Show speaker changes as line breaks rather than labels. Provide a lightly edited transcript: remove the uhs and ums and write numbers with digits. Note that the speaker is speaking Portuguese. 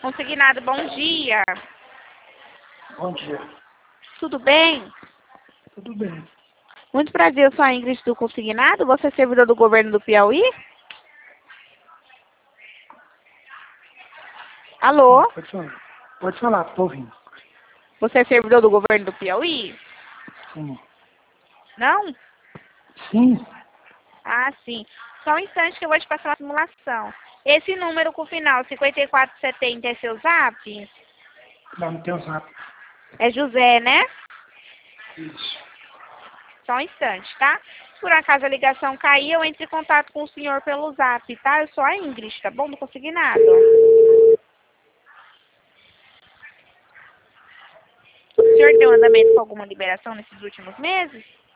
Consignado, bom dia.
Bom dia.
Tudo bem?
Tudo bem.
Muito prazer, eu sou a Ingrid do Consignado. Você é servidor do governo do Piauí? Alô?
Pode falar. Pode falar, tô ouvindo.
Você é servidor do governo do Piauí?
Sim.
Não?
Sim.
Ah, sim. Só um instante que eu vou te passar a simulação. Esse número com o final 5470 é seu zap?
Não tem o zap.
É José, né?
Isso.
Só um instante, tá? Se por acaso a ligação cair, eu entro em contato com o senhor pelo zap, tá? Eu sou a Ingrid, tá bom? Não consegui nada. O senhor deu andamento com alguma liberação nesses últimos meses?